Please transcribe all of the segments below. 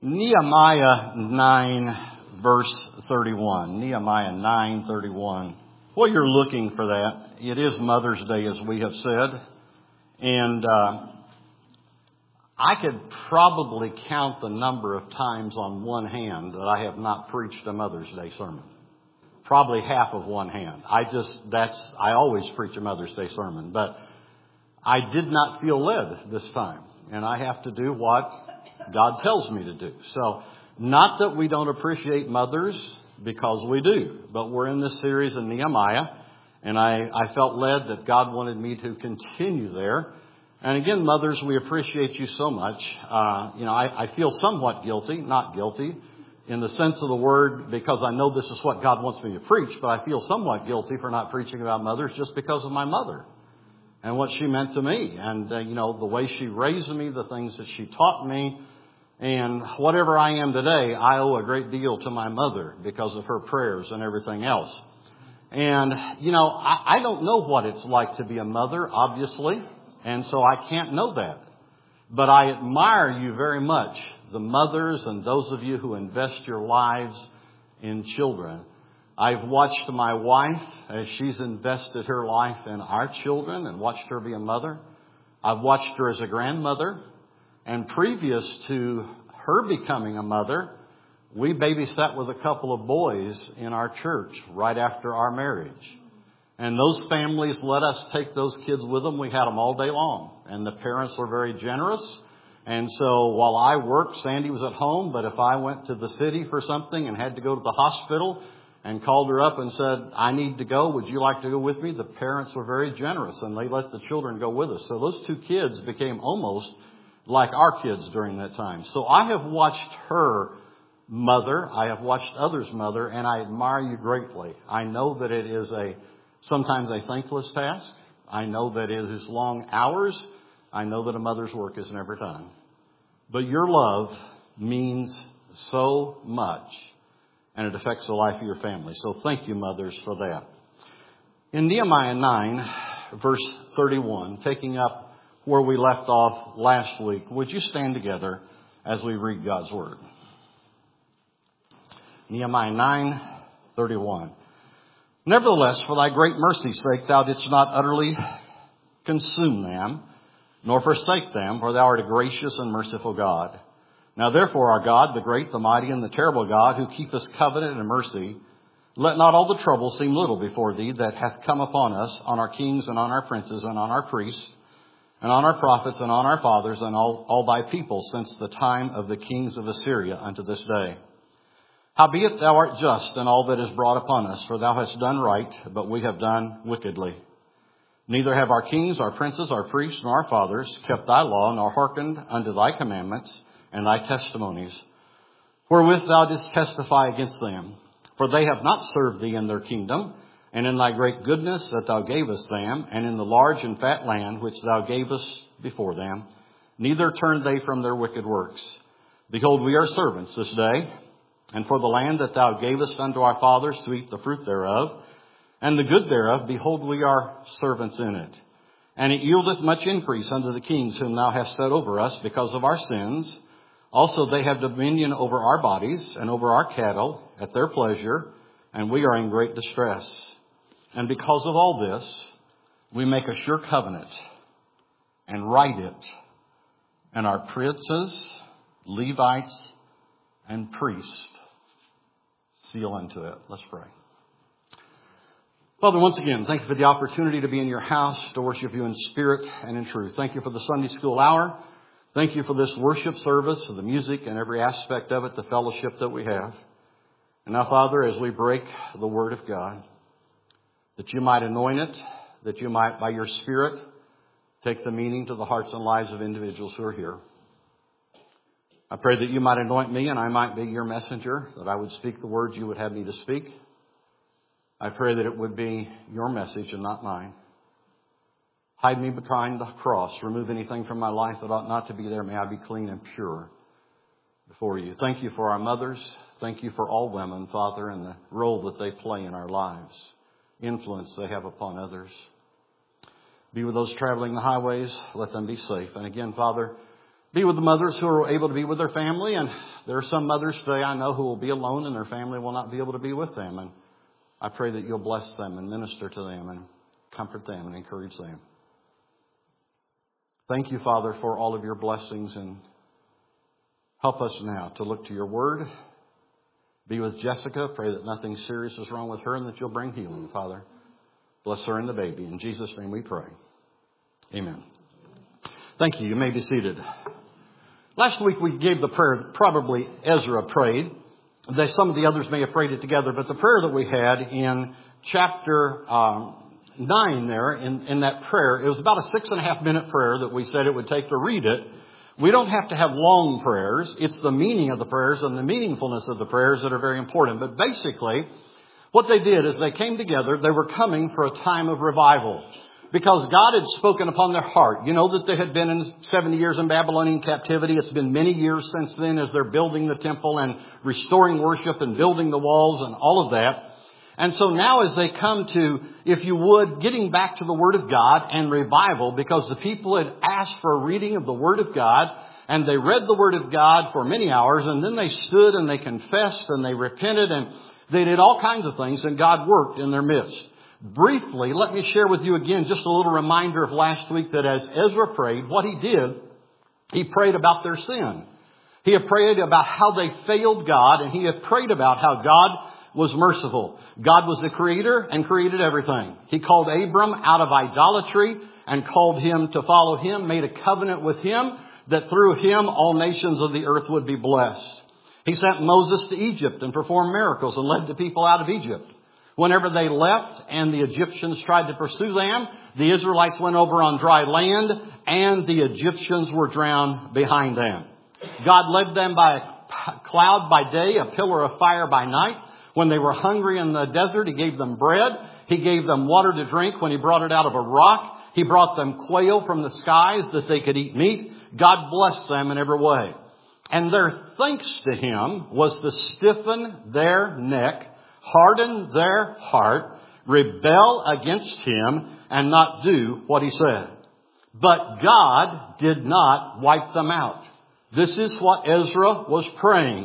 Nehemiah 9, verse 31. Nehemiah 9:31. Well, you're looking for that. It is Mother's Day, as we have said. And I could probably count the number of times on one hand that I have not preached a Mother's Day sermon. Probably half of one hand. I always preach a Mother's Day sermon, but I did not feel led this time. And I have to do what God tells me to do. So, not that we don't appreciate mothers, because we do. But we're in this series in Nehemiah, and I felt led that God wanted me to continue there. And again, mothers, we appreciate you so much. I feel somewhat guilty, not guilty, in the sense of the word, because I know this is what God wants me to preach, but I feel somewhat guilty for not preaching about mothers just because of my mother and what she meant to me. And, the way she raised me, the things that she taught me. And whatever I am today, I owe a great deal to my mother because of her prayers and everything else. And, I don't know what it's like to be a mother, obviously. And so I can't know that. But I admire you very much, the mothers and those of you who invest your lives in children. I've watched my wife as she's invested her life in our children and watched her be a mother. I've watched her as a grandmother. And previous to her becoming a mother, we babysat with a couple of boys in our church right after our marriage. And those families let us take those kids with them. We had them all day long. And the parents were very generous. And so while I worked, Sandy was at home. But if I went to the city for something and had to go to the hospital and called her up and said, I need to go, would you like to go with me? The parents were very generous and they let the children go with us. So those two kids became almost like our kids during that time. So I have watched her mother. I have watched others' mother, and I admire you greatly. I know that it is sometimes a thankless task. I know that it is long hours. I know that a mother's work is never done. But your love means so much, and it affects the life of your family. So thank you, mothers, for that. In Nehemiah 9, verse 31, taking up where we left off last week, would you stand together as we read God's Word? Nehemiah 9:31. Nevertheless, for thy great mercy's sake, thou didst not utterly consume them, nor forsake them, for thou art a gracious and merciful God. Now therefore, our God, the great, the mighty, and the terrible God, who keepeth covenant and mercy, let not all the trouble seem little before thee that hath come upon us, on our kings and on our princes and on our priests, and on our prophets and on our fathers and all thy people since the time of the kings of Assyria unto this day. Howbeit thou art just in all that is brought upon us, for thou hast done right, but we have done wickedly. Neither have our kings, our princes, our priests, nor our fathers kept thy law, nor hearkened unto thy commandments and thy testimonies, wherewith thou didst testify against them. For they have not served thee in their kingdom, and in thy great goodness that thou gavest them, and in the large and fat land which thou gavest before them, neither turned they from their wicked works. Behold, we are servants this day, and for the land that thou gavest unto our fathers to eat the fruit thereof, and the good thereof, behold, we are servants in it. And it yieldeth much increase unto the kings whom thou hast set over us because of our sins. Also they have dominion over our bodies and over our cattle at their pleasure, and we are in great distress. And because of all this, we make a sure covenant and write it, and our princes, Levites, and priests seal into it. Let's pray. Father, once again, thank you for the opportunity to be in your house, to worship you in spirit and in truth. Thank you for the Sunday school hour. Thank you for this worship service, the music and every aspect of it, the fellowship that we have. And now, Father, as we break the Word of God, that you might anoint it, that you might, by your Spirit, take the meaning to the hearts and lives of individuals who are here. I pray that you might anoint me and I might be your messenger, that I would speak the words you would have me to speak. I pray that it would be your message and not mine. Hide me behind the cross. Remove anything from my life that ought not to be there. May I be clean and pure before you. Thank you for our mothers. Thank you for all women, Father, and the role that they play in our lives, influence they have upon others. Be with those traveling the highways. Let them be safe. And again, Father, Be with the mothers who are able to be with their family. And there are some mothers today I know who will be alone and their family will not be able to be with them. And I pray that you'll bless them and minister to them and comfort them and encourage them. Thank you, Father, for all of your blessings, and help us now to look to your word. Be with Jessica. Pray that nothing serious is wrong with her and that you'll bring healing, Father. Bless her and the baby. In Jesus' name we pray. Amen. Thank you. You may be seated. Last week we gave the prayer, probably Ezra prayed. Some of the others may have prayed it together, but the prayer that we had in chapter 9 there, in that prayer, it was about a 6.5 minute prayer that we said it would take to read it. We don't have to have long prayers. It's the meaning of the prayers and the meaningfulness of the prayers that are very important. But basically, what they did is they came together. They were coming for a time of revival because God had spoken upon their heart. You know that they had been in 70 years in Babylonian captivity. It's been many years since then as they're building the temple and restoring worship and building the walls and all of that. And so now as they come to, if you would, getting back to the Word of God and revival, because the people had asked for a reading of the Word of God, and they read the Word of God for many hours, and then they stood and they confessed and they repented and they did all kinds of things, and God worked in their midst. Briefly, let me share with you again just a little reminder of last week that as Ezra prayed, what he did, he prayed about their sin. He had prayed about how they failed God, and he had prayed about how God was merciful. God was the creator and created everything. He called Abram out of idolatry and called him to follow him, made a covenant with him that through him all nations of the earth would be blessed. He sent Moses to Egypt and performed miracles and led the people out of Egypt. Whenever they left and the Egyptians tried to pursue them, the Israelites went over on dry land and the Egyptians were drowned behind them. God led them by a cloud by day, a pillar of fire by night. When they were hungry in the desert, he gave them bread. He gave them water to drink when he brought it out of a rock. He brought them quail from the skies that they could eat meat. God blessed them in every way. And their thanks to him was to stiffen their neck, harden their heart, rebel against him, and not do what he said. But God did not wipe them out. This is what Ezra was praying.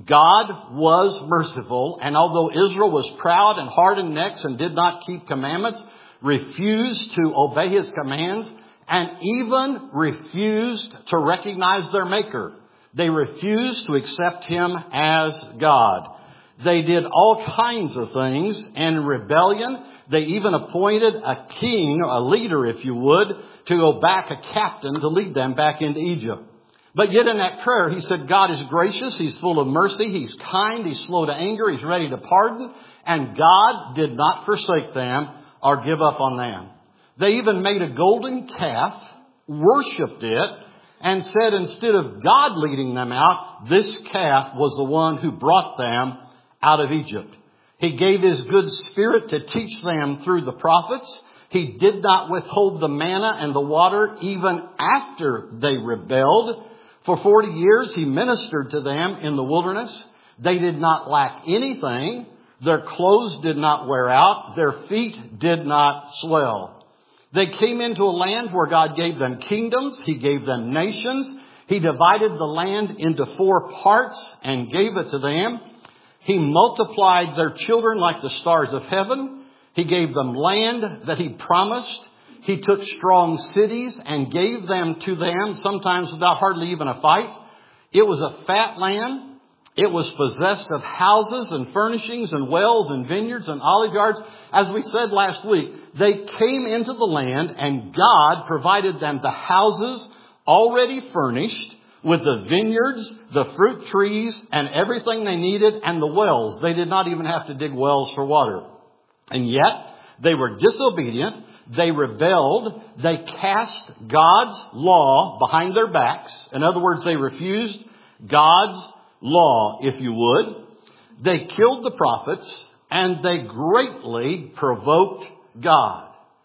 God was merciful, and although Israel was proud and hardened necks and did not keep commandments, refused to obey his commands, and even refused to recognize their Maker. They refused to accept him as God. They did all kinds of things in rebellion. They even appointed a king, a leader if you would, to go back, a captain to lead them back into Egypt. But yet in that prayer, he said God is gracious, he's full of mercy, he's kind, he's slow to anger, he's ready to pardon. And God did not forsake them or give up on them. They even made a golden calf, worshipped it, and said instead of God leading them out, this calf was the one who brought them out of Egypt. He gave his good spirit to teach them through the prophets. He did not withhold the manna and the water even after they rebelled. For 40 years, he ministered to them in the wilderness. They did not lack anything. Their clothes did not wear out. Their feet did not swell. They came into a land where God gave them kingdoms. He gave them nations. He divided the land into 4 parts and gave it to them. He multiplied their children like the stars of heaven. He gave them land that he promised. He took strong cities and gave them to them, sometimes without hardly even a fight. It was a fat land. It was possessed of houses and furnishings and wells and vineyards and olive yards. As we said last week, they came into the land and God provided them the houses already furnished with the vineyards, the fruit trees, and everything they needed, and the wells. They did not even have to dig wells for water. And yet, they were disobedient. They rebelled. They cast God's law behind their backs. In other words, they refused God's law, if you would. They killed the prophets, and they greatly provoked God.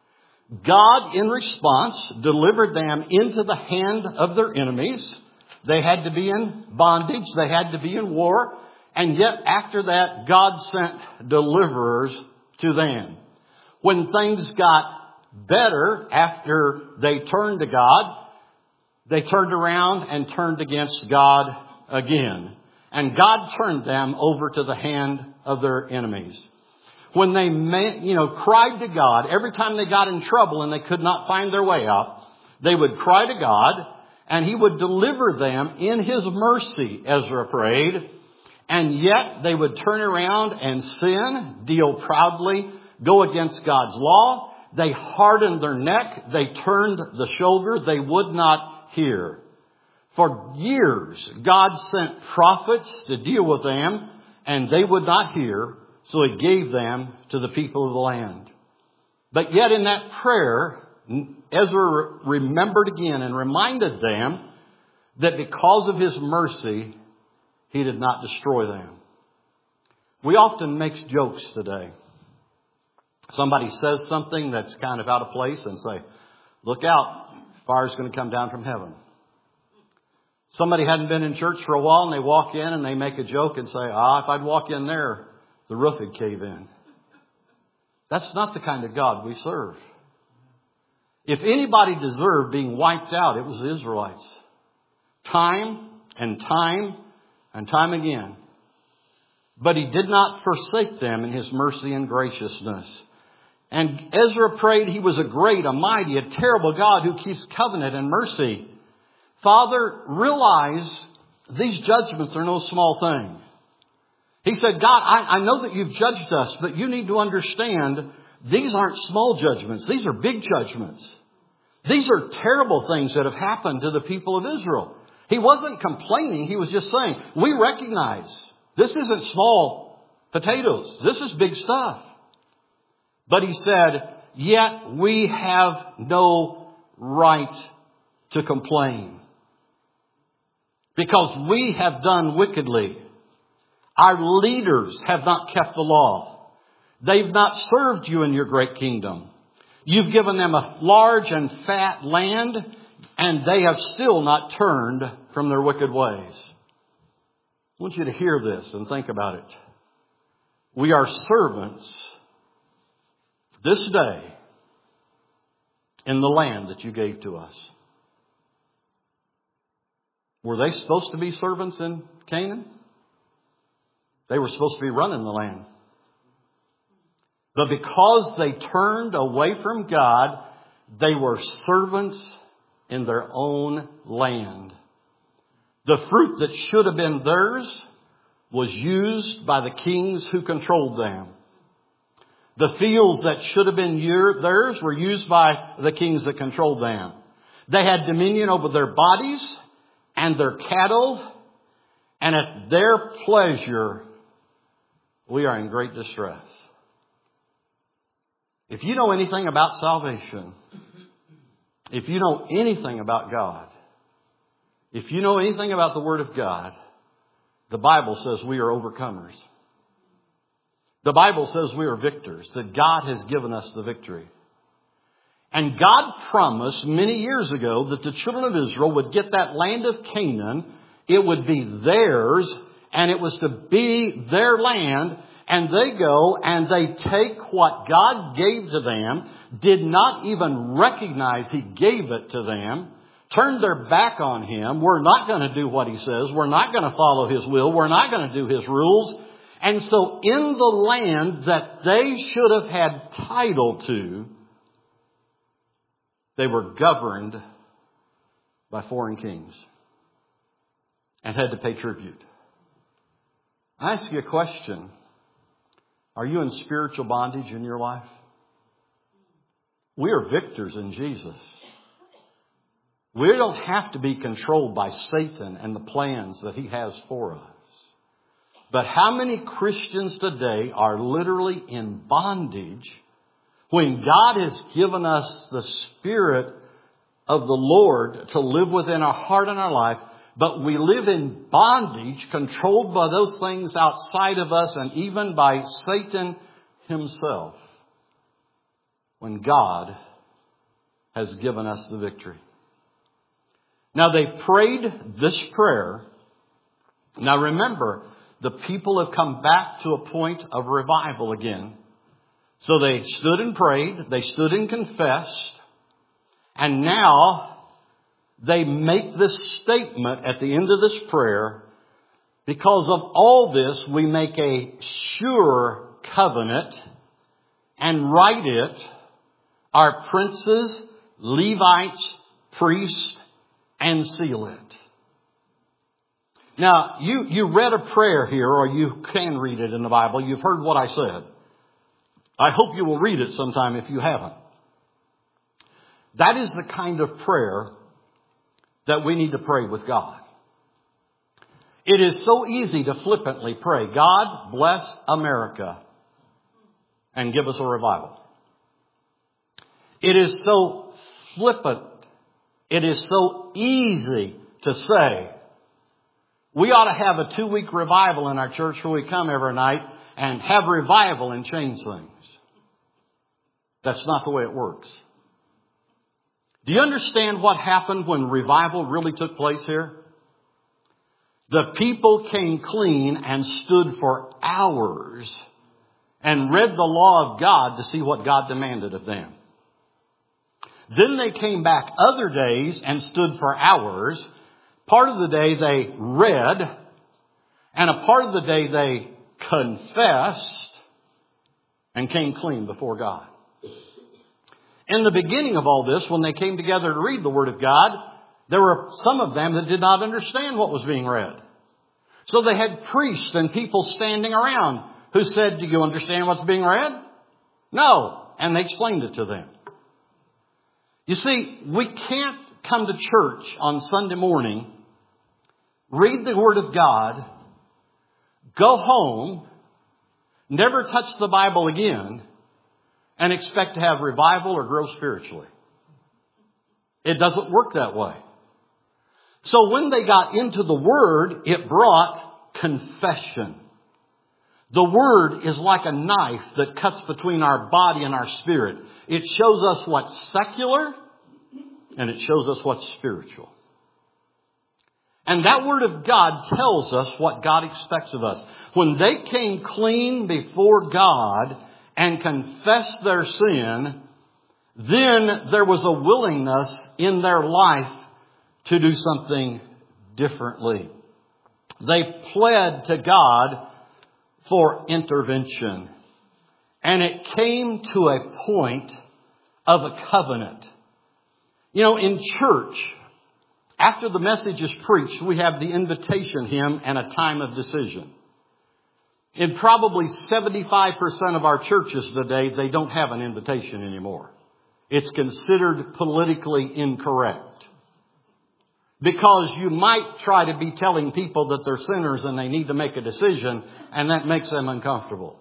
God, in response, delivered them into the hand of their enemies. They had to be in bondage. They had to be in war. And yet, after that, God sent deliverers to them. When things got better after they turned to God, they turned around and turned against God again. And God turned them over to the hand of their enemies. When they cried to God, every time they got in trouble and they could not find their way out, they would cry to God and He would deliver them in His mercy, Ezra prayed. And yet they would turn around and sin, deal proudly, go against God's law. They hardened their neck. They turned the shoulder. They would not hear. For years, God sent prophets to deal with them, and they would not hear. So He gave them to the people of the land. But yet in that prayer, Ezra remembered again and reminded them that because of His mercy, He did not destroy them. We often make jokes today. Somebody says something that's kind of out of place and say, look out, fire's going to come down from heaven. Somebody hadn't been in church for a while and they walk in and they make a joke and say, if I'd walk in there, the roof would cave in. That's not the kind of God we serve. If anybody deserved being wiped out, it was the Israelites. Time and time and time again. But He did not forsake them in His mercy and graciousness. And Ezra prayed He was a great, a mighty, a terrible God who keeps covenant and mercy. Father, realize these judgments are no small thing. He said, God, I know that you've judged us, but you need to understand these aren't small judgments. These are big judgments. These are terrible things that have happened to the people of Israel. He wasn't complaining. He was just saying, we recognize this isn't small potatoes. This is big stuff. But He said, yet we have no right to complain because we have done wickedly. Our leaders have not kept the law. They've not served you in your great kingdom. You've given them a large and fat land, and they have still not turned from their wicked ways. I want you to hear this and think about it. We are servants this day in the land that you gave to us. Were they supposed to be servants in Canaan? They were supposed to be running the land. But because they turned away from God, they were servants in their own land. The fruit that should have been theirs was used by the kings who controlled them. The fields that should have been theirs were used by the kings that controlled them. They had dominion over their bodies and their cattle, and at their pleasure, we are in great distress. If you know anything about salvation, if you know anything about God, if you know anything about the Word of God, the Bible says we are overcomers. The Bible says we are victors, that God has given us the victory. And God promised many years ago that the children of Israel would get that land of Canaan. It would be theirs, and it was to be their land. And they go and they take what God gave to them, did not even recognize He gave it to them, turned their back on Him. We're not going to do what He says. We're not going to follow His will. We're not going to do His rules. And so in the land that they should have had title to, they were governed by foreign kings and had to pay tribute. I ask you a question. Are you in spiritual bondage in your life? We are victors in Jesus. We don't have to be controlled by Satan and the plans that he has for us. But how many Christians today are literally in bondage when God has given us the Spirit of the Lord to live within our heart and our life, but we live in bondage controlled by those things outside of us and even by Satan himself when God has given us the victory. Now they prayed this prayer. Now remember, the people have come back to a point of revival again. So they stood and prayed. They stood and confessed. And now they make this statement at the end of this prayer, because of all this, we make a sure covenant and write it, our princes, Levites, priests, and seal it. Now, you read a prayer here, or you can read it in the Bible. You've heard what I said. I hope you will read it sometime if you haven't. That is the kind of prayer that we need to pray with God. It is so easy to flippantly pray, God bless America and give us a revival. It is so flippant. It is so easy to say, we ought to have a 2-week revival in our church where we come every night and have revival and change things. That's not the way it works. Do you understand what happened when revival really took place here? The people came clean and stood for hours and read the law of God to see what God demanded of them. Then they came back other days and stood for hours. Part of the day they read, and a part of the day they confessed and came clean before God. In the beginning of all this, when they came together to read the Word of God, there were some of them that did not understand what was being read. So they had priests and people standing around who said, do you understand what's being read? No. And they explained it to them. You see, we can't come to church on Sunday morning, read the Word of God, go home, never touch the Bible again, and expect to have revival or grow spiritually. It doesn't work that way. So when they got into the Word, it brought confession. The Word is like a knife that cuts between our body and our spirit. It shows us what's secular and it shows us what's spiritual. And that Word of God tells us what God expects of us. When they came clean before God and confessed their sin, then there was a willingness in their life to do something differently. They pled to God for intervention. And it came to a point of a covenant. You know, in church, after the message is preached, we have the invitation hymn and a time of decision. In probably 75% of our churches today, they don't have an invitation anymore. It's considered politically incorrect. Because you might try to be telling people that they're sinners and they need to make a decision, and that makes them uncomfortable.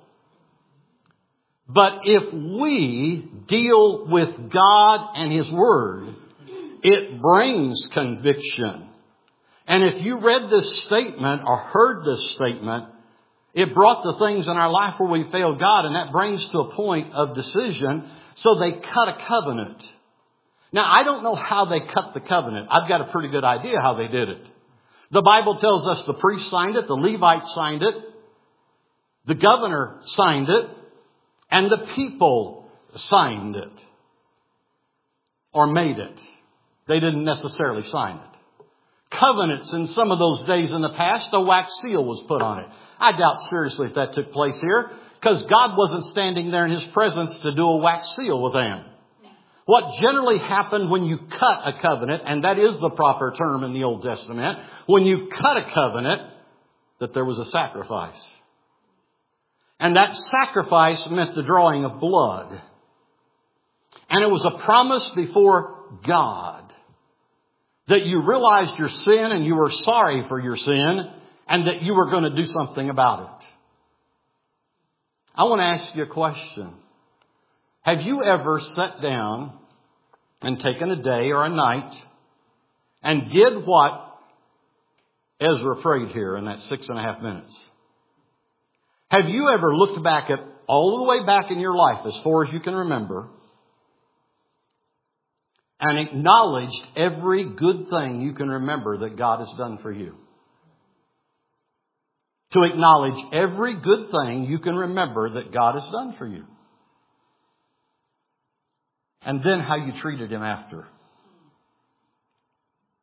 But if we deal with God and His Word, it brings conviction. And if you read this statement or heard this statement, it brought the things in our life where we failed God, and that brings to a point of decision. So they cut a covenant. Now, I don't know how they cut the covenant. I've got a pretty good idea how they did it. The Bible tells us the priest signed it, the Levites signed it, the governor signed it, and the people signed it. Or made it. They didn't necessarily sign it. Covenants in some of those days in the past, a wax seal was put on it. I doubt seriously if that took place here, because God wasn't standing there in His presence to do a wax seal with them. What generally happened when you cut a covenant, and that is the proper term in the Old Testament, when you cut a covenant, that there was a sacrifice. And that sacrifice meant the drawing of blood. And it was a promise before God that you realized your sin and you were sorry for your sin and that you were going to do something about it. I want to ask you a question. Have you ever sat down and taken a day or a night and did what Ezra prayed here in that 6.5 minutes? Have you ever looked back at all the way back in your life as far as you can remember and acknowledged every good thing you can remember that God has done for you? To acknowledge every good thing you can remember that God has done for you. And then how you treated Him after.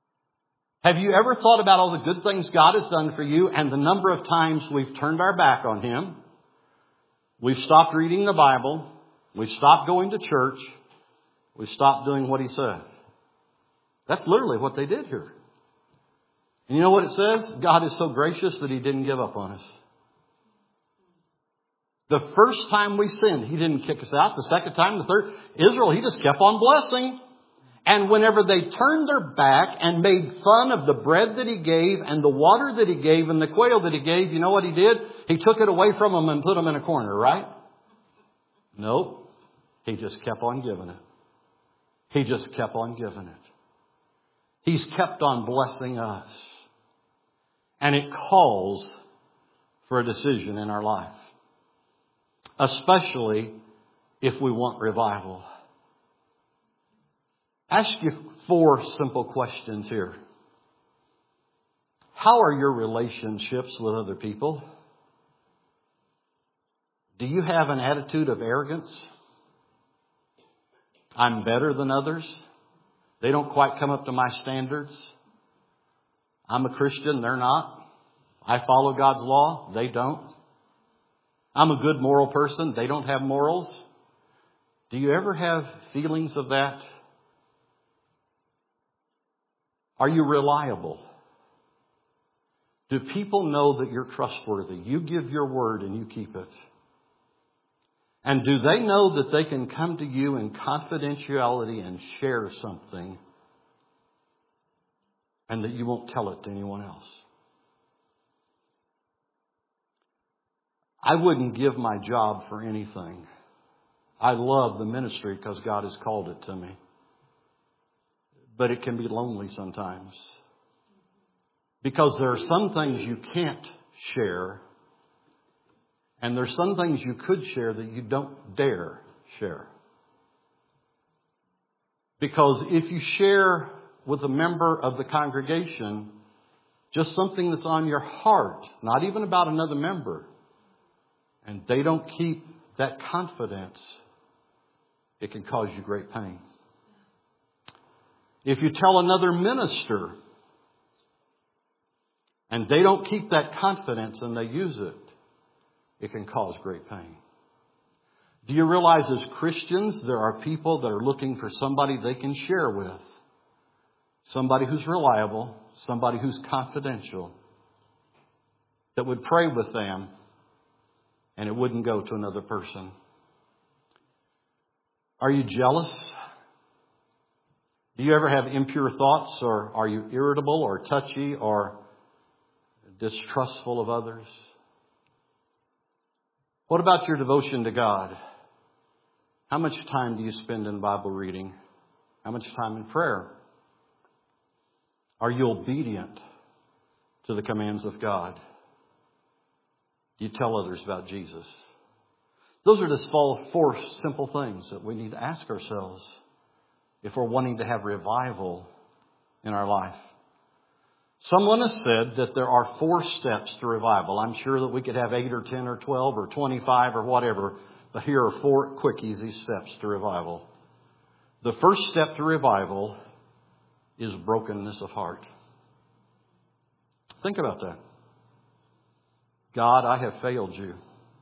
Have you ever thought about all the good things God has done for you and the number of times we've turned our back on Him? We've stopped reading the Bible. We've stopped going to church. We've stopped doing what He said. That's literally what they did here. And you know what it says? God is so gracious that He didn't give up on us. The first time we sinned, He didn't kick us out. The second time, the third, Israel, He just kept on blessing. And whenever they turned their back and made fun of the bread that He gave and the water that He gave and the quail that He gave, you know what He did? He took it away from them and put them in a corner, right? Nope. He just kept on giving it. He just kept on giving it. He's kept on blessing us. And it calls for a decision in our life. Especially if we want revival. Ask you 4 simple questions here. How are your relationships with other people? Do you have an attitude of arrogance? I'm better than others. They don't quite come up to my standards. I'm a Christian, they're not. I follow God's law, they don't. I'm a good moral person, they don't have morals. Do you ever have feelings of that? Are you reliable? Do people know that you're trustworthy? You give your word and you keep it. And do they know that they can come to you in confidentiality and share something and that you won't tell it to anyone else? I wouldn't give my job for anything. I love the ministry because God has called it to me. But it can be lonely sometimes. Because there are some things you can't share. And there's some things you could share that you don't dare share. Because if you share with a member of the congregation just something that's on your heart, not even about another member, and they don't keep that confidence, it can cause you great pain. If you tell another minister and they don't keep that confidence and they use it, it can cause great pain. Do you realize as Christians there are people that are looking for somebody they can share with? Somebody who's reliable, somebody who's confidential, that would pray with them and it wouldn't go to another person. Are you jealous? Do you ever have impure thoughts, or are you irritable or touchy or distrustful of others? What about your devotion to God? How much time do you spend in Bible reading? How much time in prayer? Are you obedient to the commands of God? Do you tell others about Jesus? Those are just 4 simple things that we need to ask ourselves if we're wanting to have revival in our life. Someone has said that there are 4 steps to revival. I'm sure that we could have 8 or 10 or 12 or 25 or whatever, but here are 4 quick, easy steps to revival. The first step to revival is brokenness of heart. Think about that. God, I have failed you.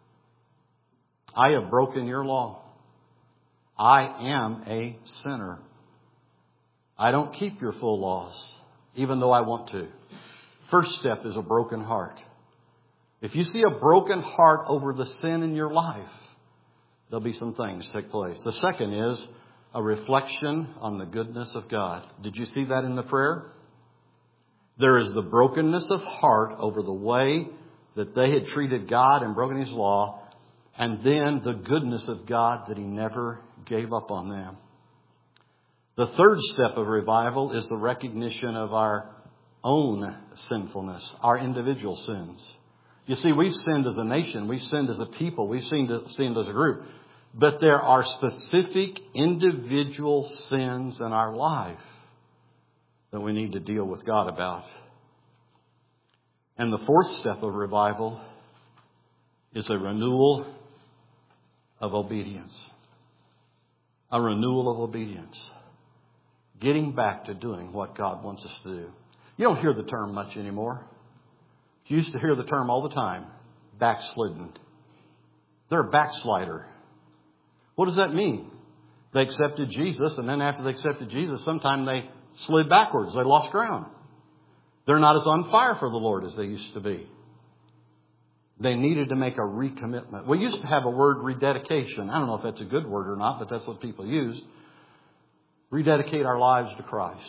I have broken your law. I am a sinner. I don't keep your full laws, even though I want to. First step is a broken heart. If you see a broken heart over the sin in your life, there'll be some things take place. The second is a reflection on the goodness of God. Did you see that in the prayer? There is the brokenness of heart over the way that they had treated God and broken His law, and then the goodness of God that He never gave up on them. The third step of revival is the recognition of our own sinfulness, our individual sins. You see, we've sinned as a nation, we've sinned as a people, we've sinned as a group. But there are specific individual sins in our life that we need to deal with God about. And the fourth step of revival is a renewal of obedience. A renewal of obedience. Getting back to doing what God wants us to do. You don't hear the term much anymore. You used to hear the term all the time, backslidden. They're a backslider. What does that mean? They accepted Jesus, and then after they accepted Jesus, sometime they slid backwards. They lost ground. They're not as on fire for the Lord as they used to be. They needed to make a recommitment. We used to have a word, rededication. I don't know if that's a good word or not, but that's what people used. Rededicate our lives to Christ.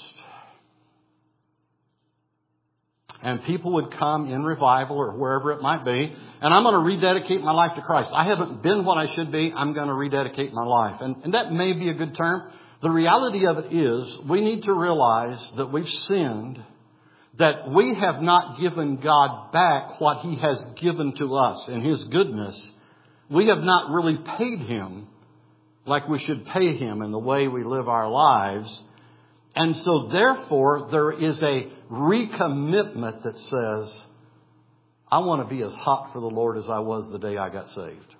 And people would come in revival or wherever it might be, and I'm going to rededicate my life to Christ. I haven't been what I should be. I'm going to rededicate my life. And that may be a good term. The reality of it is we need to realize that we've sinned, that we have not given God back what He has given to us in His goodness. We have not really paid Him like we should pay Him in the way we live our lives. And so therefore there is a recommitment that says, I want to be as hot for the Lord as I was the day I got saved.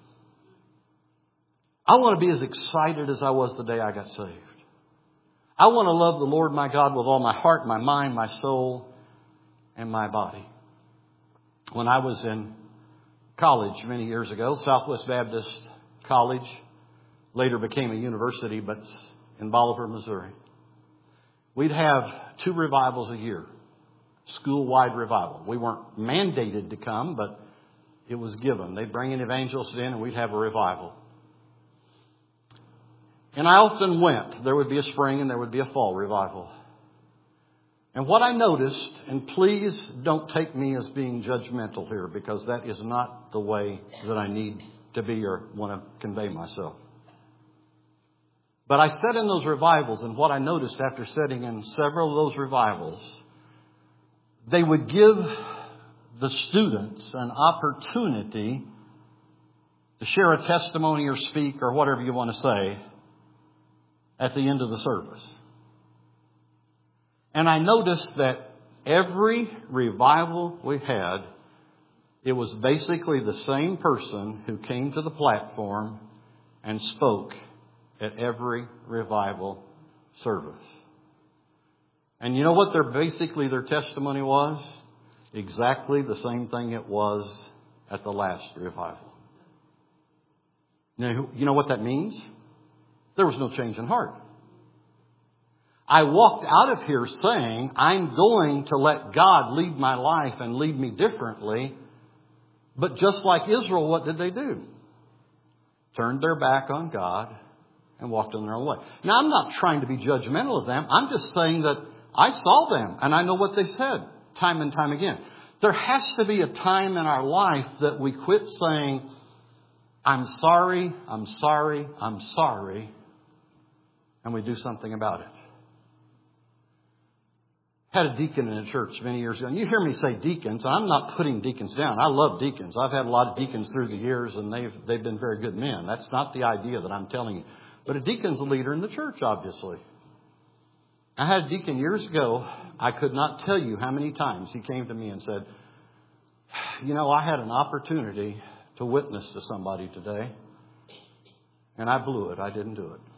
I want to be as excited as I was the day I got saved. I want to love the Lord my God with all my heart, my mind, my soul, and my body. When I was in college many years ago, Southwest Baptist College, later became a university, but in Bolivar, Missouri. We'd have 2 revivals a year, school-wide revival. We weren't mandated to come, but it was given. They'd bring in evangelists in and we'd have a revival. And I often went. There would be a spring and there would be a fall revival. And what I noticed, and please don't take me as being judgmental here, because that is not the way that I need to be or want to convey myself. But I sat in those revivals, and what I noticed after sitting in several of those revivals, they would give the students an opportunity to share a testimony or speak or whatever you want to say at the end of the service. And I noticed that every revival we had, it was basically the same person who came to the platform and spoke at every revival service. And you know what their testimony was? Exactly the same thing it was at the last revival. Now, you know what that means? There was no change in heart. I walked out of here saying, I'm going to let God lead my life and lead me differently. But just like Israel, what did they do? Turned their back on God and walked on their own way. Now, I'm not trying to be judgmental of them. I'm just saying that I saw them and I know what they said time and time again. There has to be a time in our life that we quit saying, I'm sorry, I'm sorry, I'm sorry, and we do something about it. Had a deacon in a church many years ago. And you hear me say deacons, and I'm not putting deacons down. I love deacons. I've had a lot of deacons through the years, and they've been very good men. That's not the idea that I'm telling you. But a deacon's a leader in the church, obviously. I had a deacon years ago. I could not tell you how many times he came to me and said, you know, I had an opportunity to witness to somebody today, and I blew it. I didn't do it.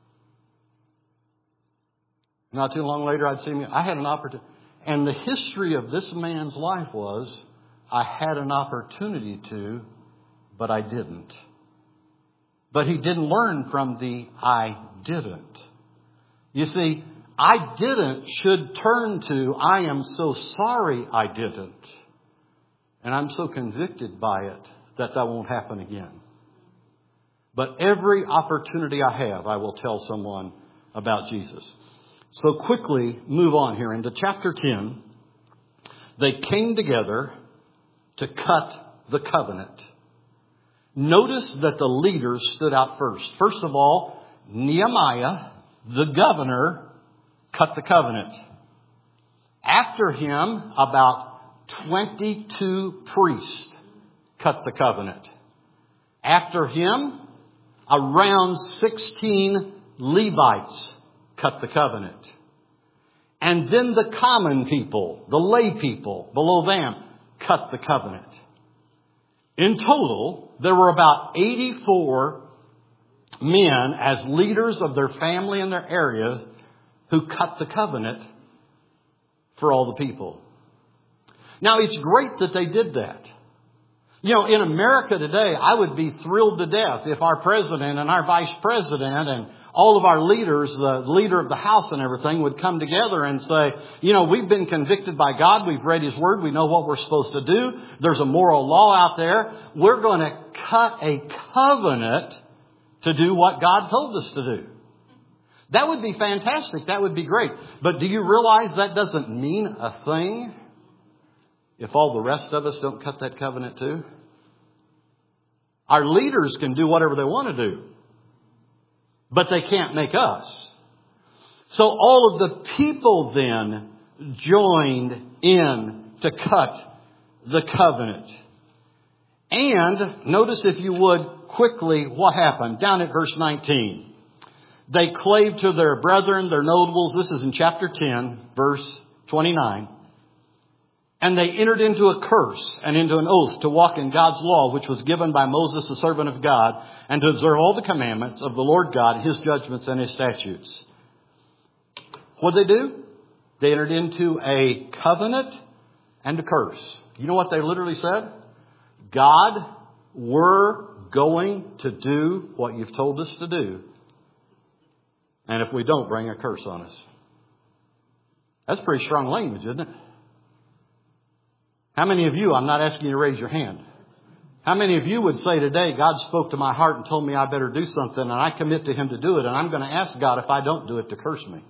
Not too long later, I'd see him. I had an opportunity. And the history of this man's life was, I had an opportunity to, but I didn't. But he didn't learn from the I didn't. You see, I didn't should turn to, I am so sorry I didn't. And I'm so convicted by it that won't happen again. But every opportunity I have, I will tell someone about Jesus. So quickly move on here into chapter 10. They came together to cut the covenant. Notice that the leaders stood out first. First of all, Nehemiah, the governor, cut the covenant. After him, about 22 priests cut the covenant. After him, around 16 Levites cut the covenant. And then the common people, the lay people below them, cut the covenant. In total, there were about 84 men as leaders of their family and their area who cut the covenant for all the people. Now, it's great that they did that. You know, in America today, I would be thrilled to death if our president and our vice president and all of our leaders, the leader of the House and everything, would come together and say, you know, we've been convicted by God. We've read His Word. We know what we're supposed to do. There's a moral law out there. We're going to cut a covenant to do what God told us to do. That would be fantastic. That would be great. But do you realize that doesn't mean a thing if all the rest of us don't cut that covenant too? Our leaders can do whatever they want to do, but they can't make us. So all of the people then joined in to cut the covenant. And notice, if you would, quickly what happened. Down at verse 19. They clave to their brethren, their notables. This is in chapter 10, verse 29. And they entered into a curse and into an oath to walk in God's law, which was given by Moses, the servant of God, and to observe all the commandments of the Lord God, His judgments and His statutes. What did they do? They entered into a covenant and a curse. You know what they literally said? God, we're going to do what you've told us to do. And if we don't, bring a curse on us. That's pretty strong language, isn't it? How many of you, I'm not asking you to raise your hand, how many of you would say today, God spoke to my heart and told me I better do something, and I commit to Him to do it, and I'm going to ask God, if I don't do it, to curse me?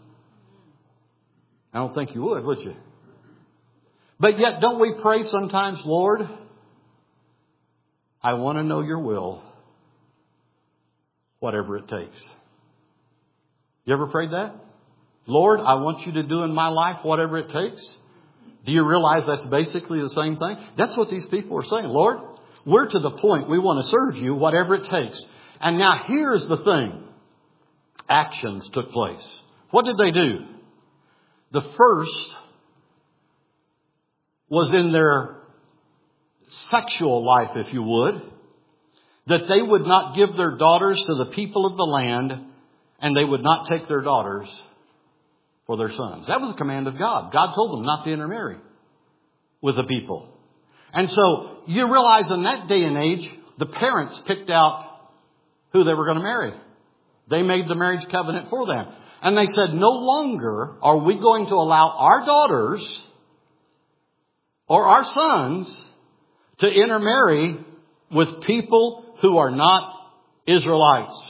I don't think you would you? But yet, don't we pray sometimes, Lord, I want to know your will, whatever it takes. You ever prayed that? Lord, I want you to do in my life whatever it takes. Do you realize that's basically the same thing? That's what these people are saying. Lord, we're to the point we want to serve you, whatever it takes. And now here's the thing. Actions took place. What did they do? The first was in their sexual life, if you would, that they would not give their daughters to the people of the land, and they would not take their daughters for their sons. That was a command of God. God told them not to intermarry with the people. And so you realize in that day and age, the parents picked out who they were going to marry. They made the marriage covenant for them. And they said, no longer are we going to allow our daughters or our sons to intermarry with people who are not Israelites.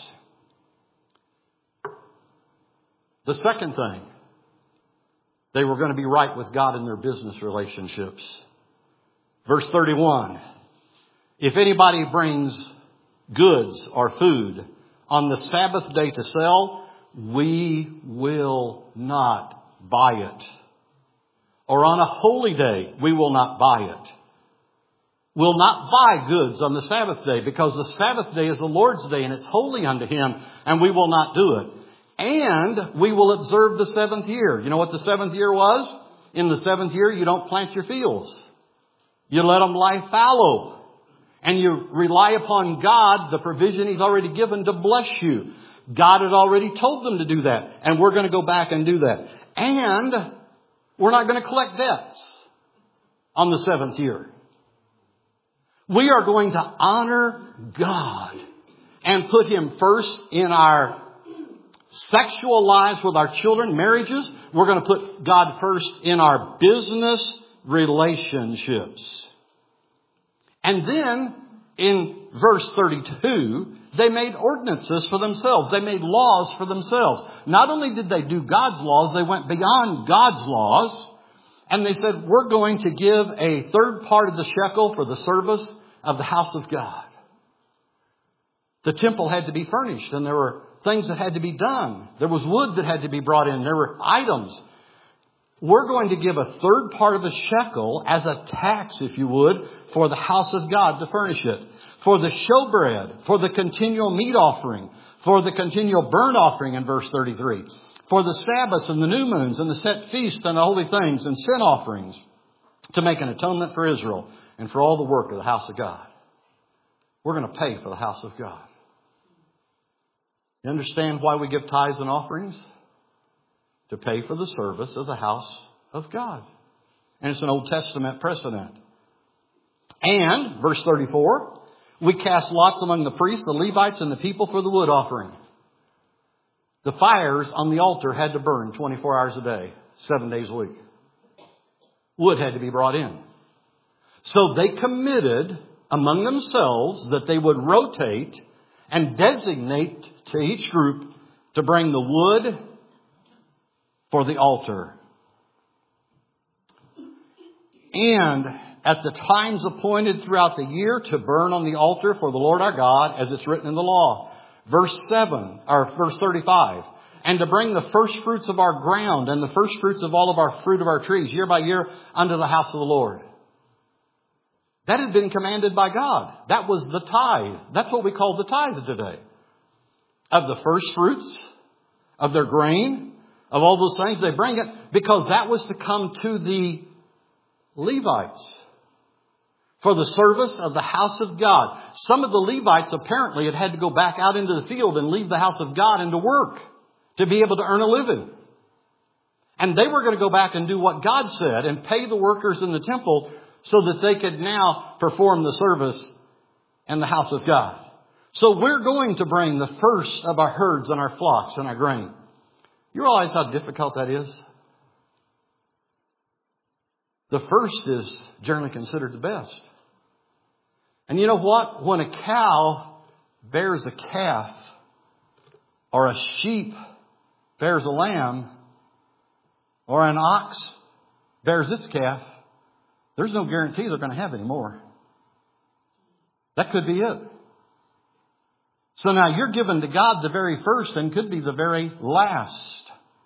The second thing, they were going to be right with God in their business relationships. Verse 31. If anybody brings goods or food on the Sabbath day to sell, we will not buy it. Or on a holy day, we will not buy it. We'll not buy goods on the Sabbath day, because the Sabbath day is the Lord's day and it's holy unto Him, and we will not do it. And we will observe the seventh year. You know what the seventh year was? In the seventh year, you don't plant your fields. You let them lie fallow. And you rely upon God, the provision He's already given, to bless you. God had already told them to do that. And we're going to go back and do that. And we're not going to collect debts on the seventh year. We are going to honor God and put Him first in our sexual lives with our children, marriages. We're going to put God first in our business relationships. And then in verse 32, they made ordinances for themselves. They made laws for themselves. Not only did they do God's laws, they went beyond God's laws. And they said, we're going to give a third part of the shekel for the service of the house of God. The temple had to be furnished, and there were things that had to be done. There was wood that had to be brought in. There were items. We're going to give a third part of a shekel as a tax, if you would, for the house of God to furnish it. For the showbread, for the continual meat offering, for the continual burnt offering in verse 33. For the Sabbaths and the new moons and the set feasts and the holy things and sin offerings, to make an atonement for Israel and for all the work of the house of God. We're going to pay for the house of God. You understand why we give tithes and offerings? To pay for the service of the house of God. And it's an Old Testament precedent. And, verse 34, we cast lots among the priests, the Levites, and the people for the wood offering. The fires on the altar had to burn 24 hours a day, 7 days a week. Wood had to be brought in. So they committed among themselves that they would rotate and designate to each group to bring the wood for the altar. And at the times appointed throughout the year to burn on the altar for the Lord our God, as it's written in the law. Verse 35. And to bring the first fruits of our ground and the first fruits of all of our fruit of our trees, year by year, unto the house of the Lord. That had been commanded by God. That was the tithe. That's what we call the tithe today. Of the first fruits, of their grain, of all those things, they bring it because that was to come to the Levites for the service of the house of God. Some of the Levites apparently had to go back out into the field and leave the house of God and to work to be able to earn a living. And they were going to go back and do what God said and pay the workers in the temple so that they could now perform the service in the house of God. So we're going to bring the first of our herds and our flocks and our grain. You realize how difficult that is? The first is generally considered the best. And you know what? When a cow bears a calf or a sheep bears a lamb or an ox bears its calf, there's no guarantee they're going to have any more. That could be it. So now you're given to God the very first and could be the very last.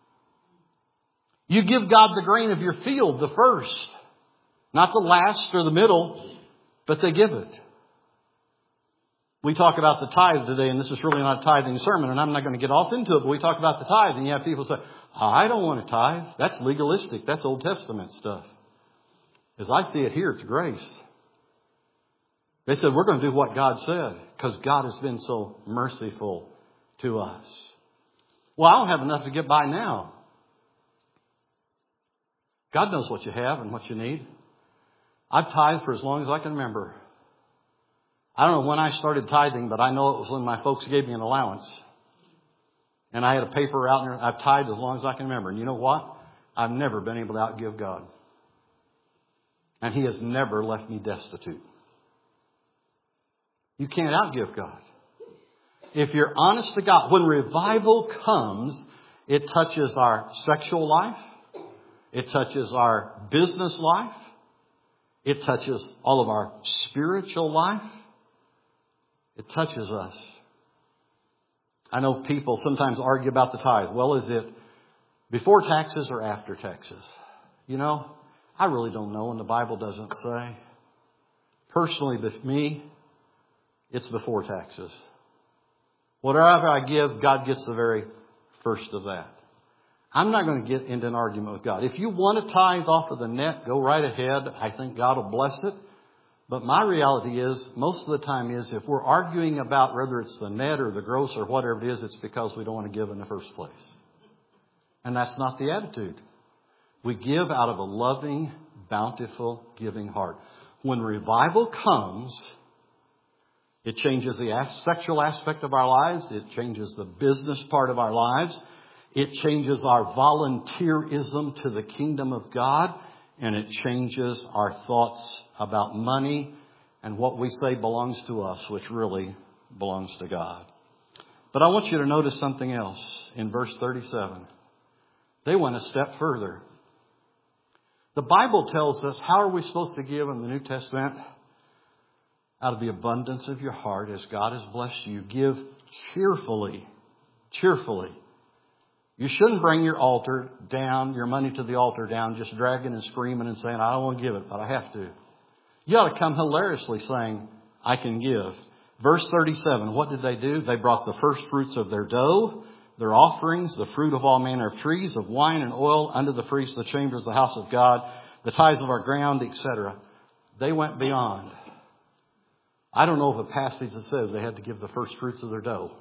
You give God the grain of your field, the first. Not the last or the middle, but they give it. We talk about the tithe today, and this is really not a tithing sermon, and I'm not going to get off into it, but we talk about the tithe, and you have people say, I don't want to tithe. That's legalistic. That's Old Testament stuff. As I see it here, it's grace. They said, we're going to do what God said, because God has been so merciful to us. Well, I don't have enough to get by now. God knows what you have and what you need. I've tithed for as long as I can remember. I don't know when I started tithing, but I know it was when my folks gave me an allowance. And I had a paper out there. I've tithed as long as I can remember. And you know what? I've never been able to outgive God. And He has never left me destitute. You can't outgive God. If you're honest to God, when revival comes, it touches our sexual life. It touches our business life. It touches all of our spiritual life. It touches us. I know people sometimes argue about the tithe. Well, is it before taxes or after taxes? You know, I really don't know, and the Bible doesn't say. Personally, with me, it's before taxes. Whatever I give, God gets the very first of that. I'm not going to get into an argument with God. If you want to tithe off of the net, go right ahead. I think God will bless it. But my reality is, most of the time is, if we're arguing about whether it's the net or the gross or whatever it is, it's because we don't want to give in the first place. And that's not the attitude. We give out of a loving, bountiful, giving heart. When revival comes, it changes the sexual aspect of our lives. It changes the business part of our lives. It changes our volunteerism to the kingdom of God. And it changes our thoughts about money and what we say belongs to us, which really belongs to God. But I want you to notice something else in verse 37. They went a step further. The Bible tells us, how are we supposed to give in the New Testament? Out of the abundance of your heart, as God has blessed you, give cheerfully. Cheerfully. You shouldn't bring your altar down, your money to the altar down, just dragging and screaming and saying, I don't want to give it, but I have to. You ought to come hilariously saying, I can give. Verse 37, what did they do? They brought the first fruits of their dough, their offerings, the fruit of all manner of trees, of wine and oil, unto the priests, the chambers of the house of God, the tithes of our ground, etc. They went beyond. I don't know of a passage that says they had to give the first fruits of their dough.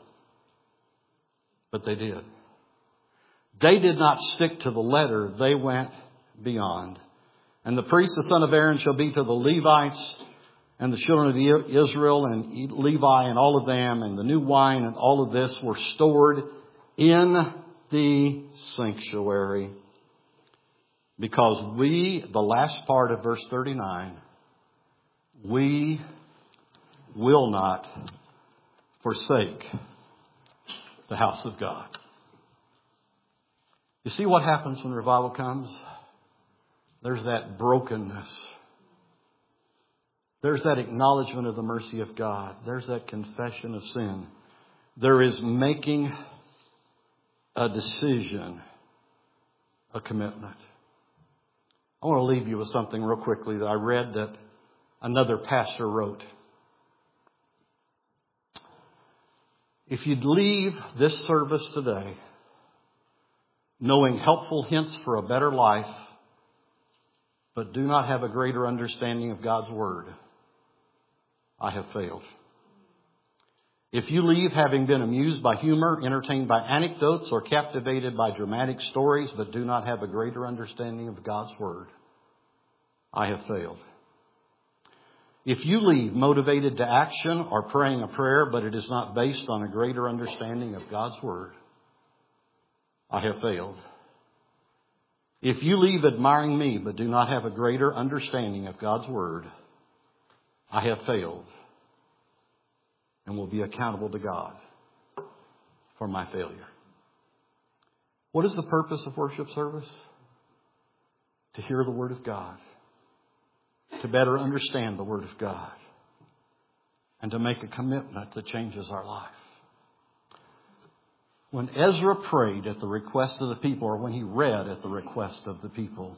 But they did. They did not stick to the letter. They went beyond. And the priest, the son of Aaron, shall be to the Levites and the children of Israel and Levi and all of them, and the new wine and all of this were stored in the sanctuary. Because we, the last part of verse 39, we will not forsake the house of God. You see what happens when revival comes? There's that brokenness. There's that acknowledgement of the mercy of God. There's that confession of sin. There is making a decision, a commitment. I want to leave you with something real quickly that I read that another pastor wrote. If you'd leave this service today knowing helpful hints for a better life, but do not have a greater understanding of God's Word, I have failed. If you leave having been amused by humor, entertained by anecdotes, or captivated by dramatic stories, but do not have a greater understanding of God's Word, I have failed. If you leave motivated to action or praying a prayer, but it is not based on a greater understanding of God's Word, I have failed. If you leave admiring me, but do not have a greater understanding of God's Word, I have failed and will be accountable to God for my failure. What is the purpose of worship service? To hear the Word of God, to better understand the Word of God, and to make a commitment that changes our life. When Ezra prayed at the request of the people, or when he read at the request of the people,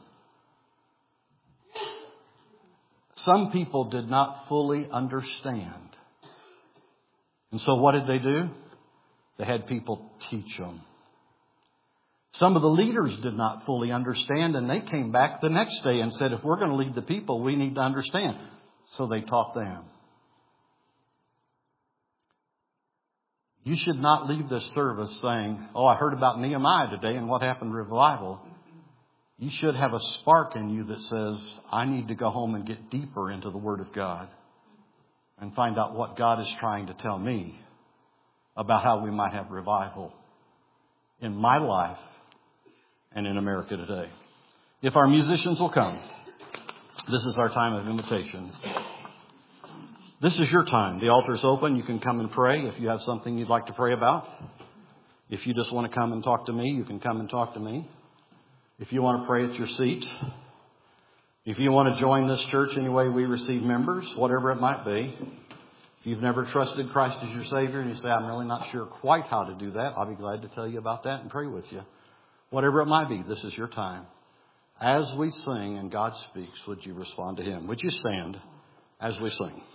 some people did not fully understand. And so what did they do? They had people teach them. Some of the leaders did not fully understand, and they came back the next day and said, if we're going to lead the people, we need to understand. So they taught them. You should not leave this service saying, oh, I heard about Nehemiah today and what happened to revival. You should have a spark in you that says, I need to go home and get deeper into the Word of God and find out what God is trying to tell me about how we might have revival in my life and in America today. If our musicians will come, this is our time of invitation. This is your time. The altar is open. You can come and pray if you have something you'd like to pray about. If you just want to come and talk to me, you can come and talk to me. If you want to pray at your seat. If you want to join this church any way we receive members, whatever it might be. If you've never trusted Christ as your Savior and you say, I'm really not sure quite how to do that, I'll be glad to tell you about that and pray with you. Whatever it might be, this is your time. As we sing and God speaks, would you respond to Him? Would you stand as we sing?